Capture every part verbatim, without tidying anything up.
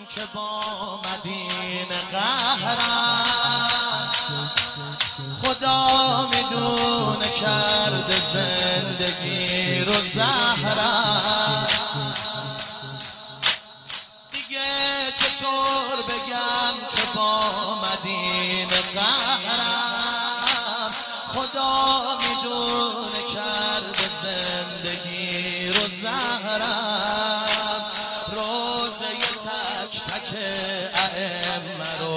که با مدینه قهرم، خدا میدونه کرده زندگی رو زهرم. دیگه چطور بگم که با مدینه قهرم، خدا میدونه کرده زندگی رو زهرم. روزه تک تک ائمه رو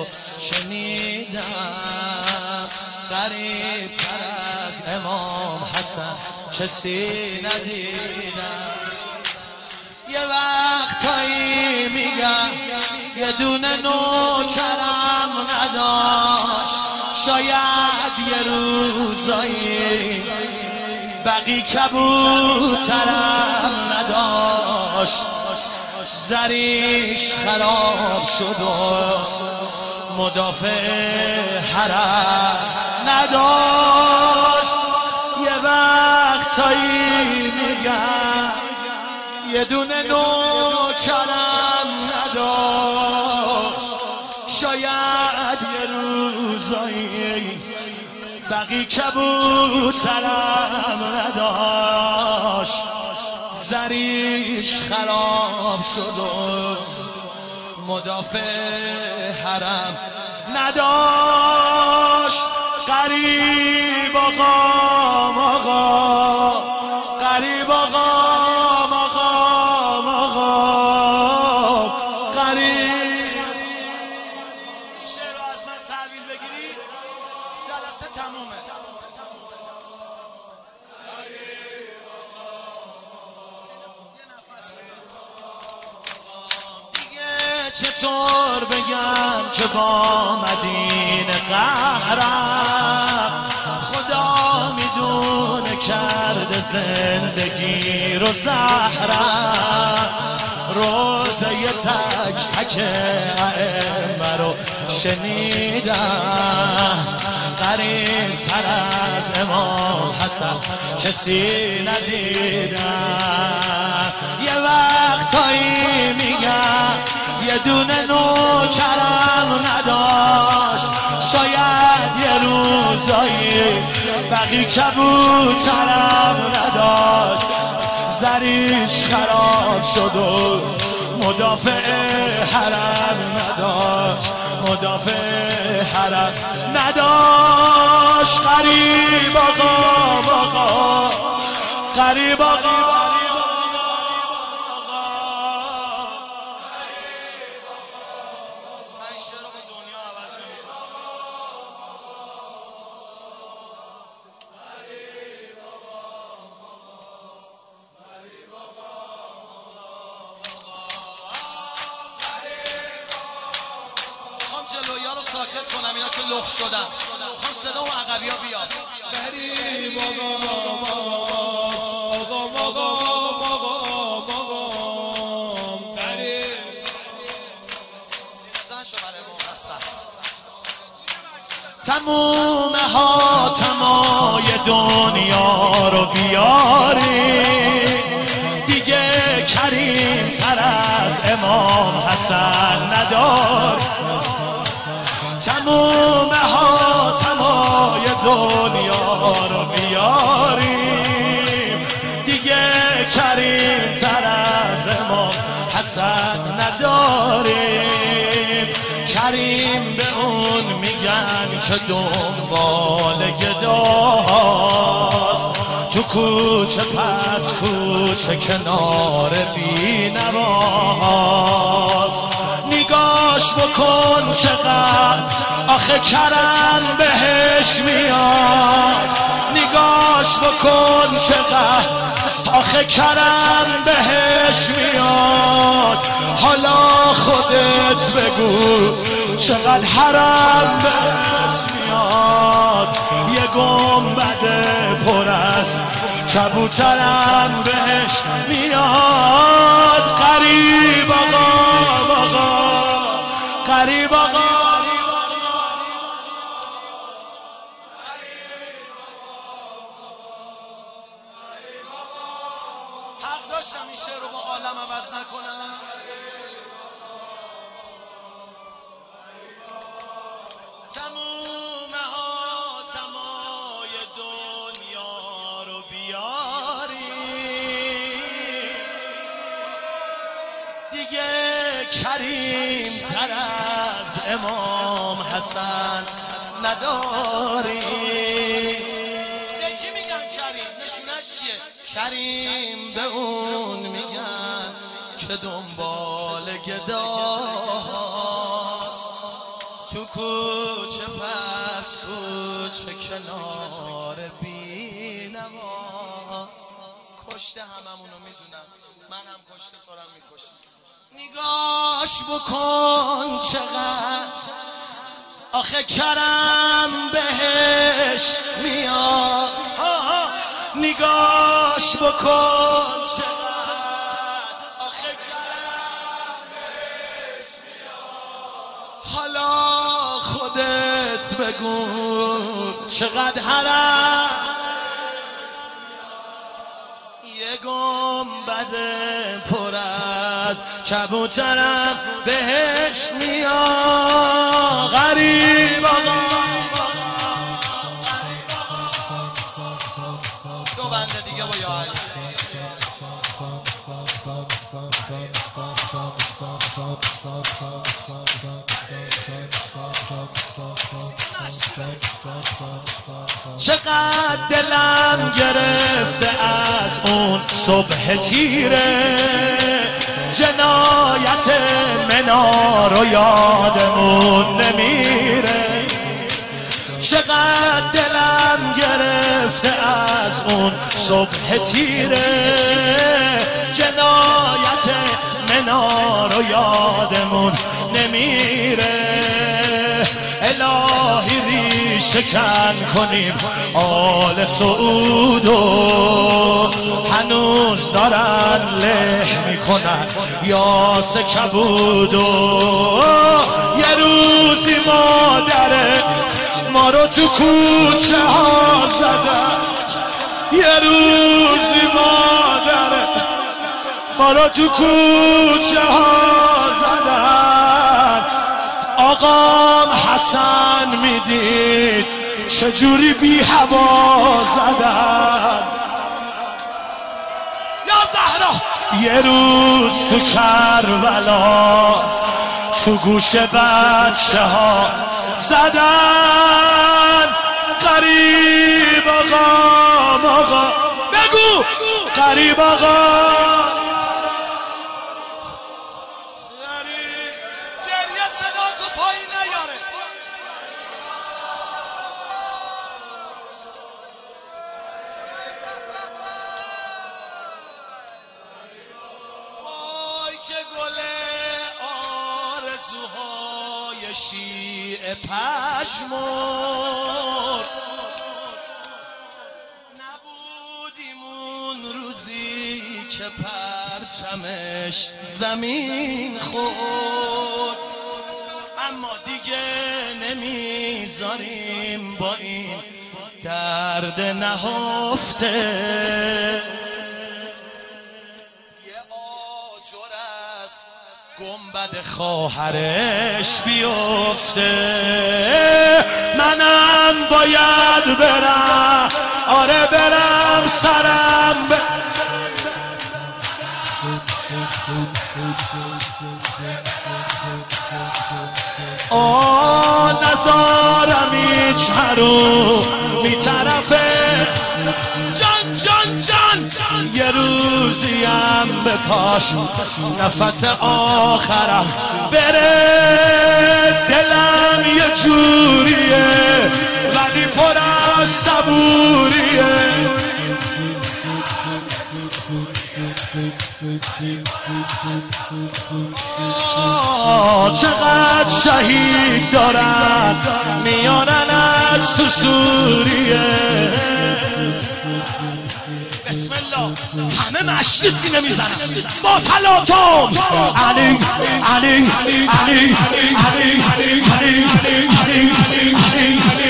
شنیدم، غریب تر از امام حسن کسی ندیدم. یه وقتایی میگم یه دونه نوکرم نداشت، شاید یه روزایی بقی کبوترم نداشت. زریش خراب شد و مدافع حرم نداشت. یه وقتایی میگم یه دونه نوکرم نداشت، شاید یه روزایی بقی کبوترم نداشت. زریش خراب شد و مدافع حرم نداشت. غریب آقام آقا، غریب آقام آقام آقا، غریب. این شعر رو از من تحویل بگیری جلسه تمومه. چطور بگم که با مدینه قهرم، خدا میدونه کرده زندگی رو زهرم. روزه تک تک ائمه رو شنیدم، غریب تر از امام حسن کسی ندیدم. یه وقتایی میگم یه دونه نوکرم نداشت، شاید یه روزایی بقی کبوترم نداشت. زریش خراب شد و مدافع حرم نداشت، مدافع حرم نداشت. غریب آقا آقا، غریب آقا. جلویا رو ساکت کنم، اینا که لخ شدن. خواهم صدا و عقبی ها بیاد. غریب آقا آقا آقا آقا غریب سینه شو برای محسن. تموم حاتمای دنیا رو بیاری، دیگه کریم تر از امام حسن ندار. تموم حاتمای دنیا رو بیاریم، دیگه کریم تر از امام حسن نداریم. کریم به اون میگن که دنبال گداست، تو کوچه پس کوچه کنار بینواست. نگاش بکن چقدر آخه کرم بهش میاد، نگاش بکن چقدر آخه کرم بهش میاد. حالا خودت بگو چقدر حرم بهش میاد. یه گنبد پر از کبوترم بهش میاد. غریب آقا آقا، غریب آقا. حق داشتم این شعر رو با عالم عوض نکنم. کریم تر از امام حسن نداری. یکی میگن کریم، نشونش چیه؟ کریم به اون میگن که دنبال گداست، تو کوچه پس کوچه کنار بینواست. کشته هممونو میدونم، منم کشته تو رو میکشم. نگاش بکن چقدر آخه کرم بهش میاد، نگاش بکن چقدر آخه کرم بهش میاد. حالا خودت بگو چقدر حرم یه گنبد پر از کبوترم بهش میاد. غریب آقا دو بنده دیگه با یا چقدر دلم گرفته از اون صبح تیره، جنایت منار و یادمون نمیره. چقدر دلم گرفته از اون صبح تیره، جنایت منار و یادمون نمیره. الهی ریشه کن کنیم آل سعودو، هنوز دارن له میکنن یاس کبودو. یه روزی مادره ما رو تو کوچه ها زدن، یه روزی مادره ما رو تو کوچه ها زدن. آقام حسن میدید چجوری بی هوا زدن. یا زهرا یه روز تو کربلا تو گوش بچه ها زدن. قریب آقام آقا بگو قریب آقا شیعه پژمرد. نبودیم اون روزی که پرچمش زمین خورد، اما دیگه نمیذاریم با این درد نهفته. گنبد خواهرش بیفته، منم باید برم، آره برم سرم ب... آه نزارم هیچ حروم بی طرفه. جان جان جان یه روزیم به پاش نفس آخرم بره. دلم یه جوریه ولی پر از صبوریه. چقدر شهید دارن میانن از تو سوریه. بسم الله همه مشتی سینه میزنن با تلاطم. علی علی علی علی علی علی علی علی